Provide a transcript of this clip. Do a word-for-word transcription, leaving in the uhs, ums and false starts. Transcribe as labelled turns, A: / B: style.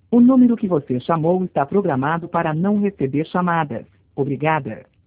A: O número que você chamou está programado para não receber chamadas. Obrigada.